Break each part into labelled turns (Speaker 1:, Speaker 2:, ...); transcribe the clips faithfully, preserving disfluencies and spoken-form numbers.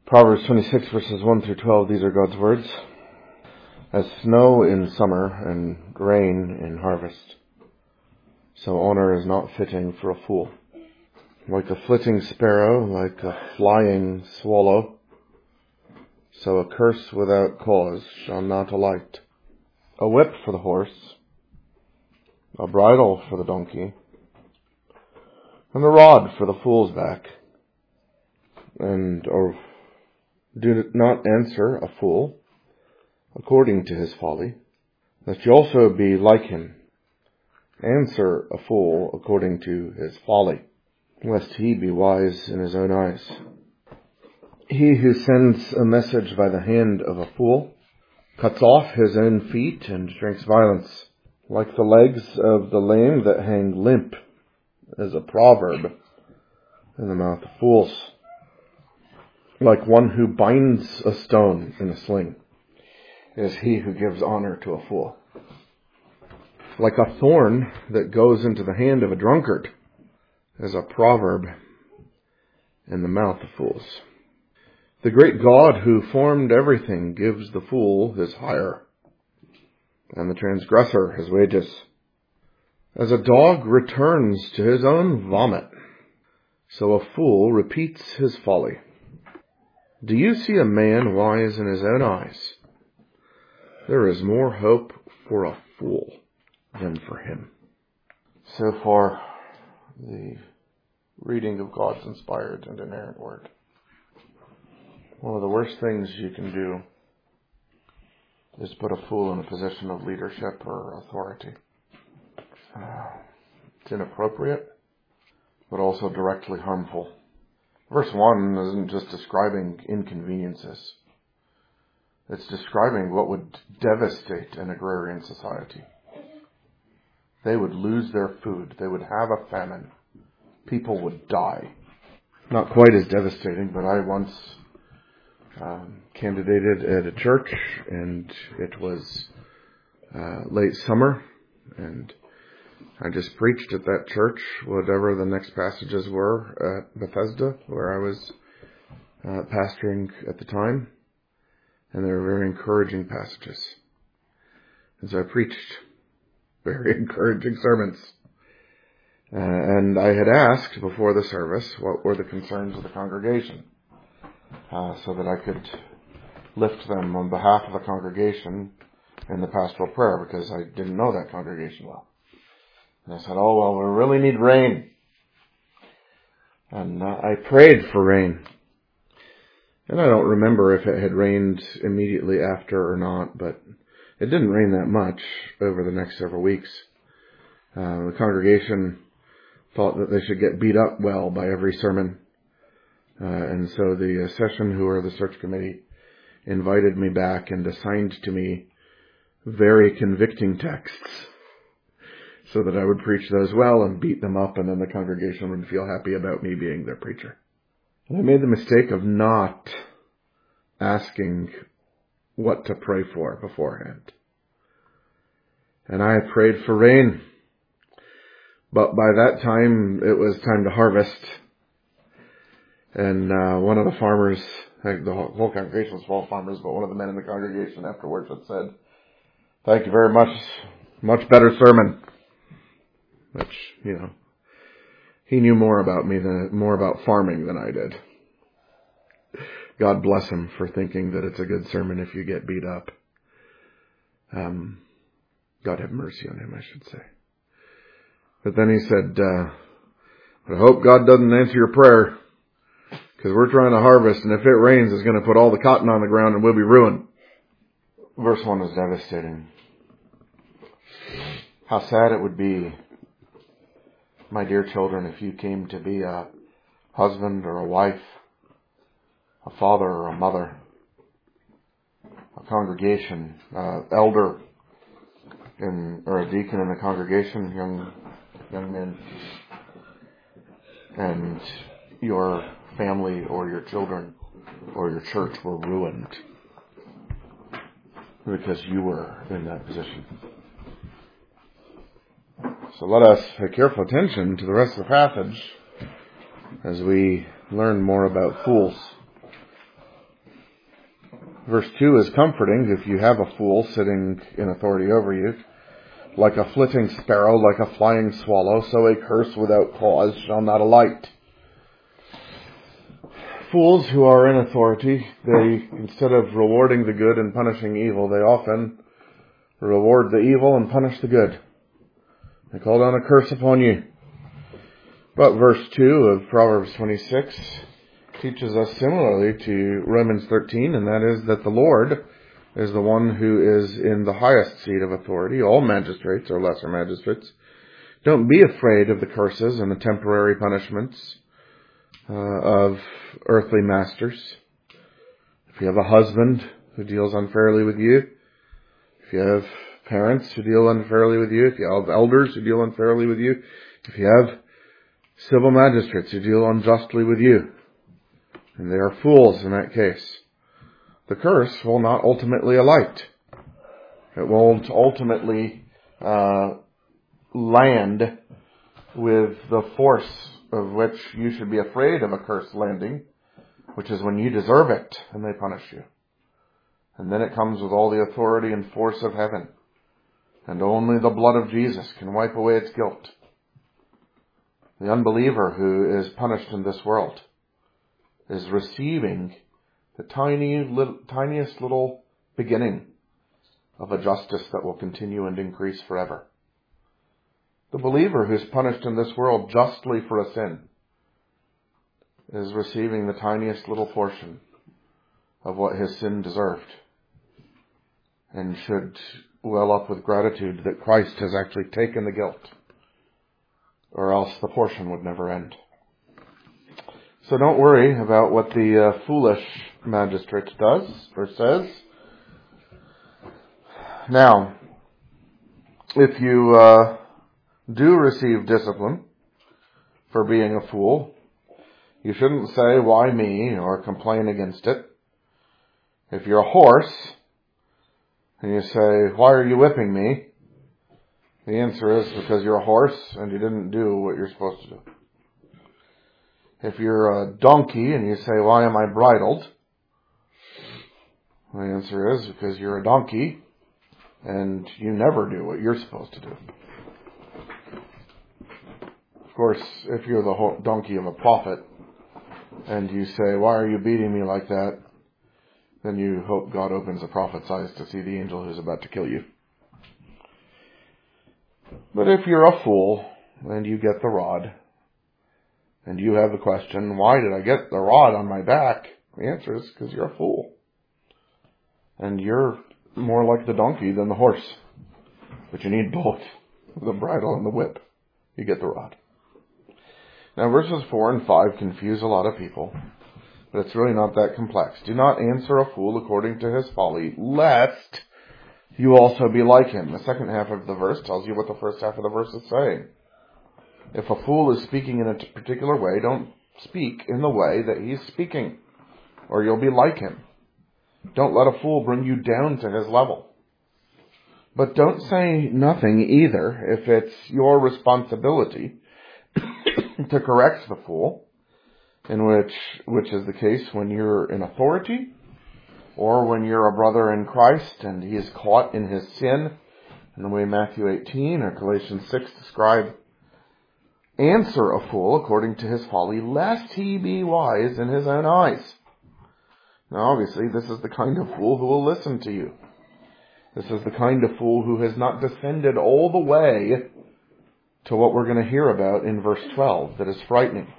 Speaker 1: Proverbs twenty-six verses one through twelve, these are God's words. As snow in summer and rain in harvest, so honor is not fitting for a fool. Like a flitting sparrow, like a flying swallow, so a curse without cause shall not alight. A whip for the horse, a bridle for the donkey, and a rod for the fool's back. And or do not answer a fool according to his folly, lest you also be like him. Answer a fool according to his folly, lest he be wise in his own eyes. He who sends a message by the hand of a fool cuts off his own feet and drinks violence. Like the legs of the lame that hang limp is a proverb in the mouth of fools. Like one who binds a stone in a sling is he who gives honor to a fool. Like a thorn that goes into the hand of a drunkard is a proverb in the mouth of fools. The great God who formed everything gives the fool his hire, and the transgressor his wages. As a dog returns to his own vomit, so a fool repeats his folly. Do you see a man wise in his own eyes? There is more hope for a fool than for him. So far, the reading of God's inspired and inerrant word. One of the worst things you can do is put a fool in a position of leadership or authority. Uh, it's inappropriate, but also directly harmful. Verse one isn't just describing inconveniences. It's describing what would devastate an agrarian society. They would lose their food. They would have a famine. People would die. Not quite as devastating, but I once um, candidated at a church, and it was uh, late summer, and I just preached at that church, whatever the next passages were at Bethesda, where I was uh, pastoring at the time. And they were very encouraging passages. And so I preached very encouraging sermons. Uh, and I had asked before the service what were the concerns of the congregation, uh, so that I could lift them on behalf of the congregation in the pastoral prayer, because I didn't know that congregation well. And I said, oh, well, we really need rain. And uh, I prayed for rain. And I don't remember if it had rained immediately after or not, but it didn't rain that much over the next several weeks. Uh, the congregation thought that they should get beat up well by every sermon. Uh, and so the uh, session, who are the search committee, invited me back and assigned to me very convicting texts, so that I would preach those well and beat them up, and then the congregation would feel happy about me being their preacher. And I made the mistake of not asking what to pray for beforehand. And I prayed for rain. But by that time, it was time to harvest. And uh, one of the farmers, the whole congregation was full of farmers, but one of the men in the congregation after worship said, "Thank you very much. Much better sermon." Which, you know, he knew more about me than, more about farming than I did. God bless him for thinking that it's a good sermon if you get beat up. Um, God have mercy on him, I should say. But then he said, uh, I hope God doesn't answer your prayer, because we're trying to harvest, and if it rains, it's going to put all the cotton on the ground and we'll be ruined. Verse one is devastating. How sad it would be, my dear children, if you came to be a husband or a wife, a father or a mother, a congregation, uh, elder, in, or a deacon in a congregation, young young men, and your family or your children or your church were ruined because you were in that position. So let us pay careful attention to the rest of the passage as we learn more about fools. Verse two is comforting if you have a fool sitting in authority over you. Like a flitting sparrow, like a flying swallow, so a curse without cause shall not alight. Fools who are in authority, they, instead of rewarding the good and punishing evil, they often reward the evil and punish the good. They call down a curse upon you. But verse two of Proverbs twenty-six teaches us similarly to Romans thirteen, and that is that the Lord is the one who is in the highest seat of authority. All magistrates are lesser magistrates. Don't be afraid of the curses and the temporary punishments uh, of earthly masters. If you have a husband who deals unfairly with you, if you have parents who deal unfairly with you, if you have elders who deal unfairly with you, if you have civil magistrates who deal unjustly with you, and they are fools in that case, the curse will not ultimately alight. It won't ultimately uh, land with the force of which you should be afraid of a curse landing, which is when you deserve it and they punish you. And then it comes with all the authority and force of heaven. And only the blood of Jesus can wipe away its guilt. The unbeliever who is punished in this world is receiving the tiny, little, tiniest little beginning of a justice that will continue and increase forever. The believer who's punished in this world justly for a sin is receiving the tiniest little portion of what his sin deserved, and should well up with gratitude that Christ has actually taken the guilt, or else the portion would never end. So don't worry about what the uh, foolish magistrate does or says. Now, if you uh, do receive discipline for being a fool, you shouldn't say, "Why me?" or complain against it. If you're a horse and you say, "Why are you whipping me?" the answer is because you're a horse and you didn't do what you're supposed to do. If you're a donkey and you say, "Why am I bridled?" the answer is because you're a donkey and you never do what you're supposed to do. Of course, if you're the donkey of a prophet and you say, "Why are you beating me like that?" then you hope God opens the prophet's eyes to see the angel who's about to kill you. But if you're a fool and you get the rod, and you have the question, "Why did I get the rod on my back?" the answer is because you're a fool. And you're more like the donkey than the horse. But you need both, the bridle and the whip. You get the rod. Now verses four and five confuse a lot of people, but it's really not that complex. Do not answer a fool according to his folly, lest you also be like him. The second half of the verse tells you what the first half of the verse is saying. If a fool is speaking in a particular way, don't speak in the way that he's speaking, or you'll be like him. Don't let a fool bring you down to his level. But don't say nothing either if it's your responsibility to correct the fool, in which which is the case when you're in authority, or when you're a brother in Christ and he is caught in his sin, in the way Matthew eighteen or Galatians six describe. Answer a fool according to his folly, lest he be wise in his own eyes. Now obviously this is the kind of fool who will listen to you. This is the kind of fool who has not descended all the way to what we're going to hear about in verse twelve that is frightening.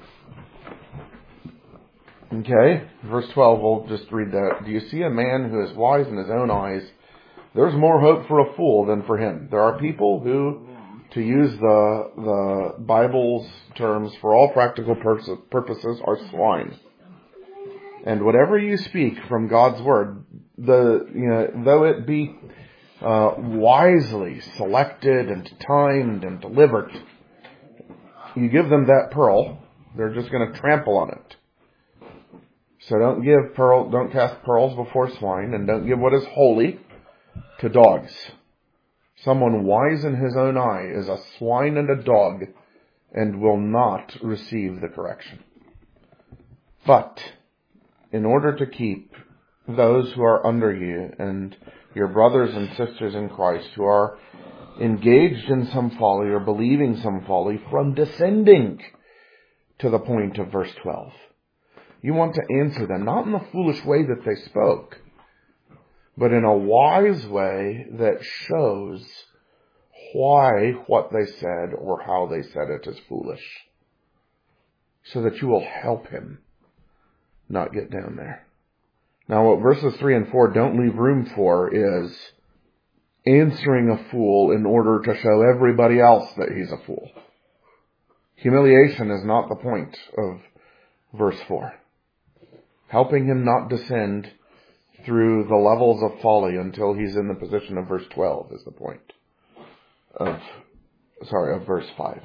Speaker 1: Okay, verse twelve, we'll just read that. Do you see a man who is wise in his own eyes? There's more hope for a fool than for him. There are people who, to use the the Bible's terms for all practical purposes, are swine. And whatever you speak from God's word, the you know, though it be uh, wisely selected and timed and delivered, you give them that pearl, they're just going to trample on it. So don't give pearl, don't cast pearls before swine, and don't give what is holy to dogs. Someone wise in his own eye is a swine and a dog, and will not receive the correction. But in order to keep those who are under you and your brothers and sisters in Christ who are engaged in some folly or believing some folly from descending to the point of verse twelve. You want to answer them, not in the foolish way that they spoke, but in a wise way that shows why what they said or how they said it is foolish, so that you will help him not get down there. Now, what verses three and four don't leave room for is answering a fool in order to show everybody else that he's a fool. Humiliation is not the point of verse four. Helping him not descend through the levels of folly until he's in the position of verse twelve is the point of, sorry, of verse five.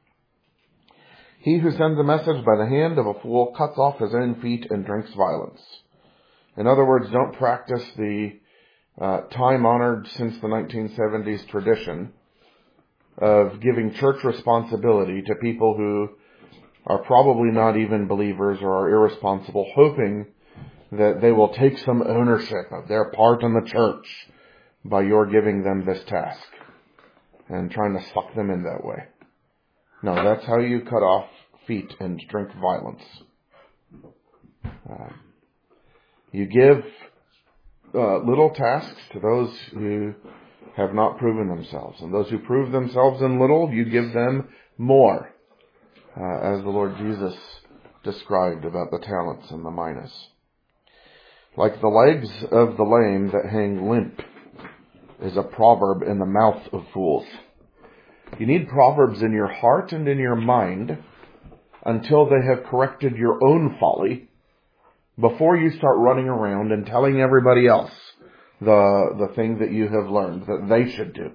Speaker 1: He who sends a message by the hand of a fool cuts off his own feet and drinks violence. In other words, don't practice the uh, time-honored since the nineteen seventies tradition of giving church responsibility to people who are probably not even believers or are irresponsible, hoping that they will take some ownership of their part in the church by your giving them this task and trying to suck them in that way. No, that's how you cut off feet and drink violence. Uh, you give uh, little tasks to those who have not proven themselves. And those who prove themselves in little, you give them more. Uh, as the Lord Jesus described about the talents and the minas. Like the legs of the lame that hang limp is a proverb in the mouth of fools. You need proverbs in your heart and in your mind until they have corrected your own folly before you start running around and telling everybody else the, the thing that you have learned that they should do.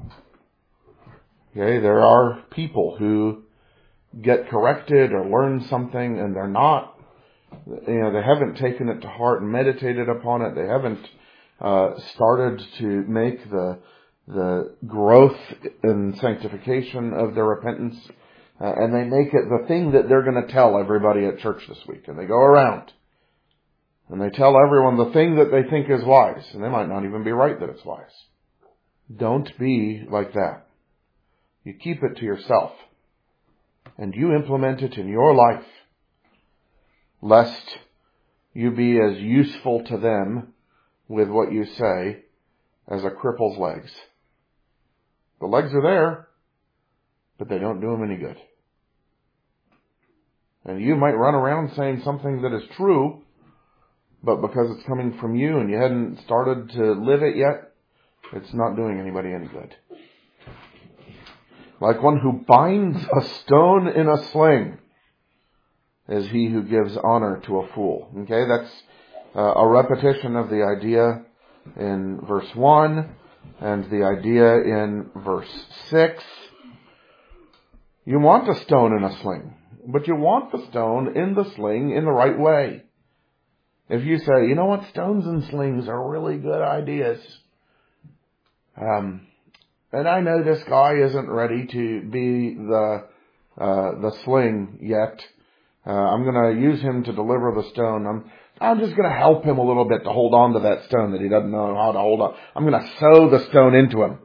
Speaker 1: Okay, there are people who get corrected or learn something and they're not, you know, they haven't taken it to heart and meditated upon it. They haven't uh, started to make the the growth and sanctification of their repentance, uh, and they make it the thing that they're going to tell everybody at church this week. And they go around and they tell everyone the thing that they think is wise, and they might not even be right that it's wise. Don't be like that. You keep it to yourself. And you implement it in your life, lest you be as useful to them with what you say as a cripple's legs. The legs are there, but they don't do them any good. And you might run around saying something that is true, but because it's coming from you and you hadn't started to live it yet, it's not doing anybody any good. Like one who binds a stone in a sling is he who gives honor to a fool. Okay, that's uh, a repetition of the idea in verse one and the idea in verse six. You want a stone in a sling, but you want the stone in the sling in the right way. If you say, you know what, stones and slings are really good ideas. Um... And I know this guy isn't ready to be the uh, the sling yet. Uh, I'm going to use him to deliver the stone. I'm I'm just going to help him a little bit to hold on to that stone that he doesn't know how to hold on. I'm going to sew the stone into him.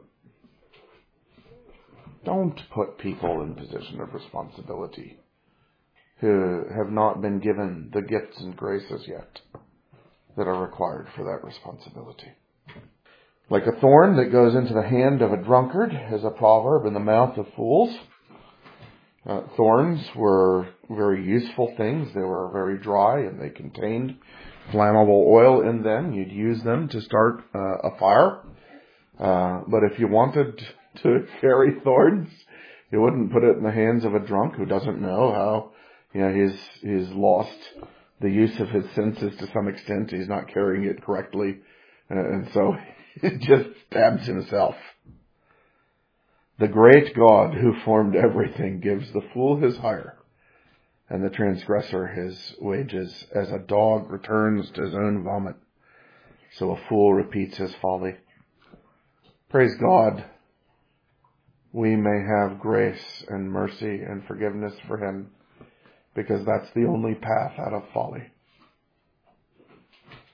Speaker 1: Don't put people in position of responsibility who have not been given the gifts and graces yet that are required for that responsibility. Like a thorn that goes into the hand of a drunkard is a proverb in the mouth of fools. Uh, thorns were very useful things. They were very dry and they contained flammable oil in them. You'd use them to start uh, a fire. Uh, but if you wanted to carry thorns, you wouldn't put it in the hands of a drunk who doesn't know how, you know, he's, he's lost the use of his senses to some extent. He's not carrying it correctly. Uh, and so it just stabs himself. The great God who formed everything gives the fool his hire and the transgressor his wages, as a dog returns to his own vomit, so a fool repeats his folly. Praise God, we may have grace and mercy and forgiveness for him, because that's the only path out of folly.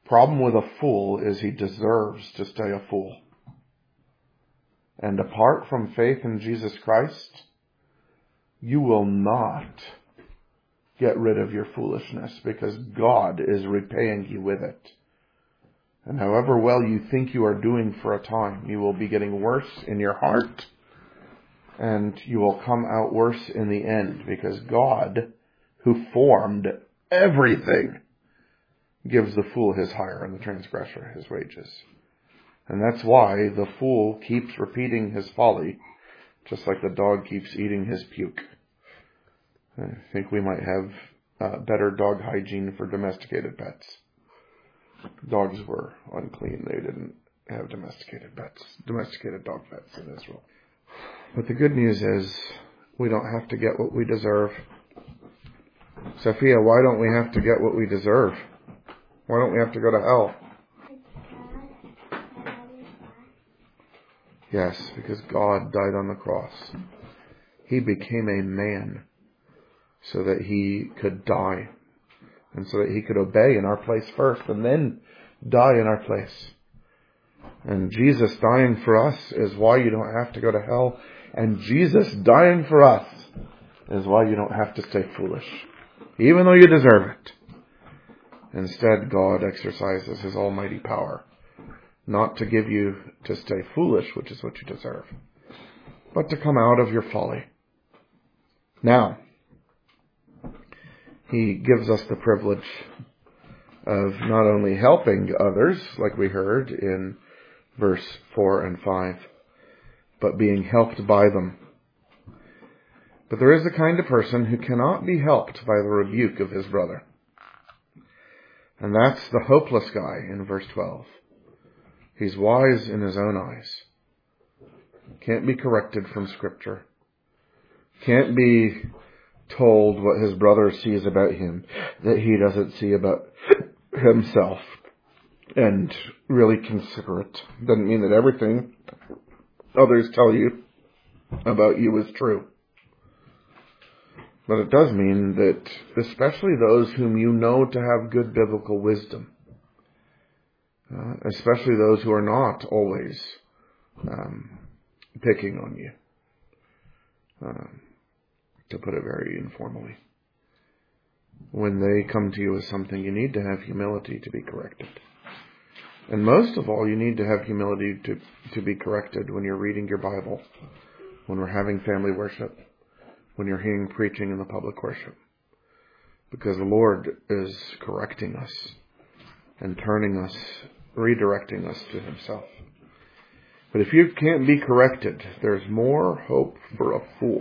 Speaker 1: Problem with a fool is he deserves to stay a fool. And apart from faith in Jesus Christ, you will not get rid of your foolishness, because God is repaying you with it. And however well you think you are doing for a time, you will be getting worse in your heart, and you will come out worse in the end, because God, who formed everything, gives the fool his hire and the transgressor his wages. And that's why the fool keeps repeating his folly, just like the dog keeps eating his puke. I think we might have uh, better dog hygiene for domesticated pets. Dogs were unclean. They didn't have domesticated pets, domesticated dog pets in Israel. But the good news is we don't have to get what we deserve. Sophia, why don't we have to get what we deserve? Why don't we have to go to hell? Yes, because God died on the cross. He became a man so that he could die, and so that he could obey in our place first and then die in our place. And Jesus dying for us is why you don't have to go to hell. And Jesus dying for us is why you don't have to stay foolish, even though you deserve it. Instead, God exercises his almighty power, not to give you to stay foolish, which is what you deserve, but to come out of your folly. Now, he gives us the privilege of not only helping others, like we heard in verse four and five, but being helped by them. But there is a kind of person who cannot be helped by the rebuke of his brother. And that's the hopeless guy in verse twelve. He's wise in his own eyes. Can't be corrected from Scripture. Can't be told what his brother sees about him that he doesn't see about himself, and really consider it. Doesn't mean that everything others tell you about you is true. But it does mean that especially those whom you know to have good biblical wisdom, uh, especially those who are not always um, picking on you, um, to put it very informally, when they come to you with something, you need to have humility to be corrected. And most of all, you need to have humility to, to be corrected when you're reading your Bible, when we're having family worship, when you're hearing preaching in the public worship. Because the Lord is correcting us and turning us, redirecting us to himself. But if you can't be corrected, there's more hope for a fool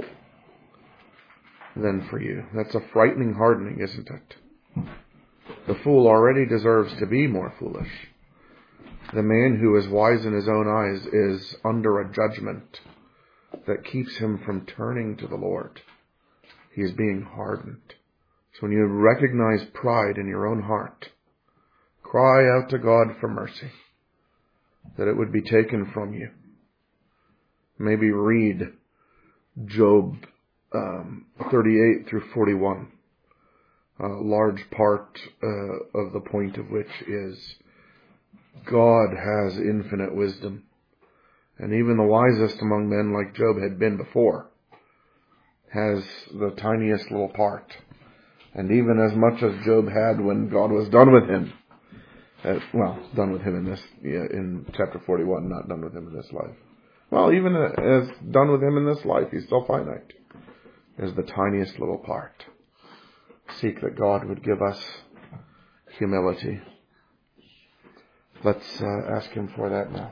Speaker 1: than for you. That's a frightening hardening, isn't it? The fool already deserves to be more foolish. The man who is wise in his own eyes is under a judgment that keeps him from turning to the Lord. He is being hardened. So when you recognize pride in your own heart, cry out to God for mercy, that it would be taken from you. Maybe read Job um, thirty-eight through forty-one. A large part uh, of the point of which is God has infinite wisdom. And even the wisest among men, like Job had been before, has the tiniest little part. And even as much as Job had when God was done with him, uh, well, done with him in this, yeah, in chapter forty-one, not done with him in this life. Well, even as done with him in this life, he's still finite. Is the tiniest little part. Seek that God would give us humility. Let's uh, ask him for that now.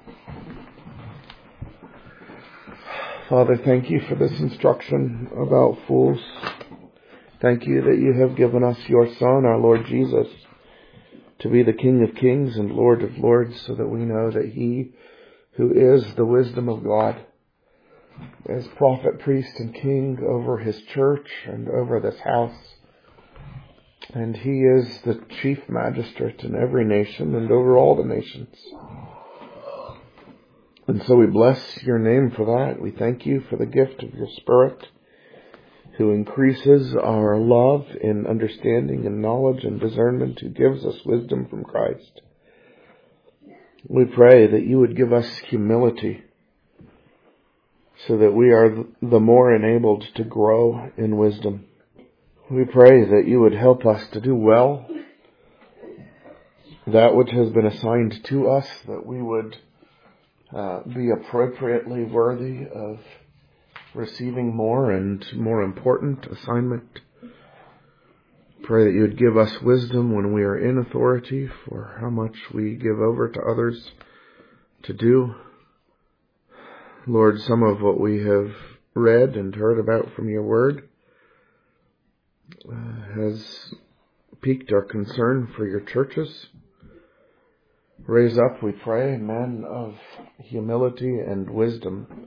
Speaker 1: Father, thank you for this instruction about fools. Thank you that you have given us your Son, our Lord Jesus, to be the King of Kings and Lord of Lords, so that we know that he who is the wisdom of God, as prophet, priest, and king over his church and over this house. And he is the chief magistrate in every nation and over all the nations. And so we bless your name for that. We thank you for the gift of your Spirit, who increases our love in understanding and knowledge and discernment, who gives us wisdom from Christ. We pray that you would give us humility so that we are the more enabled to grow in wisdom. We pray that you would help us to do well that which has been assigned to us, that we would uh, be appropriately worthy of receiving more and more important assignment. Pray that you would give us wisdom when we are in authority for how much we give over to others to do. Lord, some of what we have read and heard about from your word uh, has piqued our concern for your churches. Raise up, we pray, men of humility and wisdom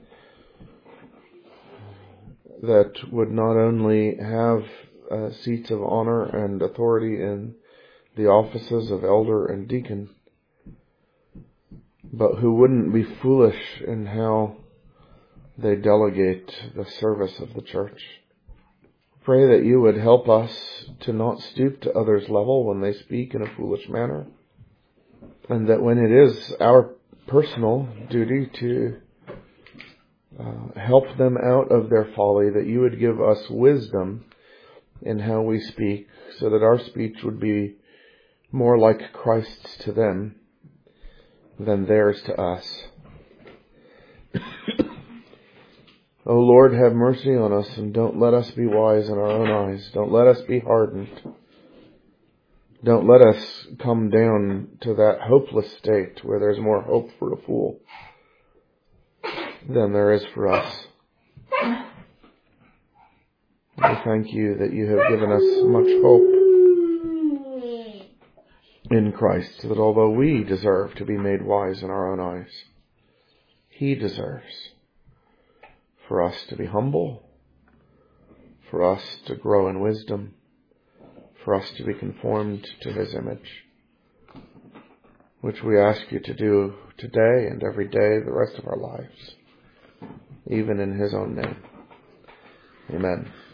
Speaker 1: that would not only have uh, seats of honor and authority in the offices of elder and deacon, but who wouldn't be foolish in how they delegate the service of the church. Pray that you would help us to not stoop to others' level when they speak in a foolish manner, and that when it is our personal duty to uh, help them out of their folly, that you would give us wisdom in how we speak, so that our speech would be more like Christ's to them than theirs to us. O Lord, have mercy on us, and don't let us be wise in our own eyes. Don't let us be hardened. Don't let us come down to that hopeless state where there's more hope for a fool than there is for us. We thank you that you have given us much hope in Christ, that although we deserve to be made wise in our own eyes, he deserves for us to be humble, for us to grow in wisdom, for us to be conformed to his image, which we ask you to do today and every day the rest of our lives, even in his own name. Amen.